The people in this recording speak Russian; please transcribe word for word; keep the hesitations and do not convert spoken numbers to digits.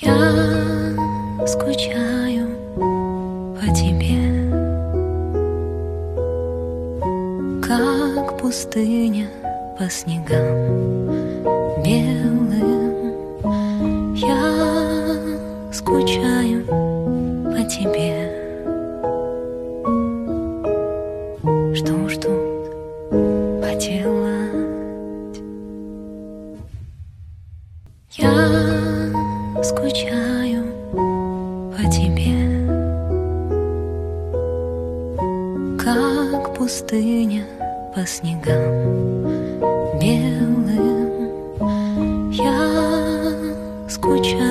Я скучаю по тебе, как пустыня по снегам белым. Я скучаю по тебе. Что уж тут поделать? Я скучаю по тебе, как пустыня по снегам белым. Я скучаю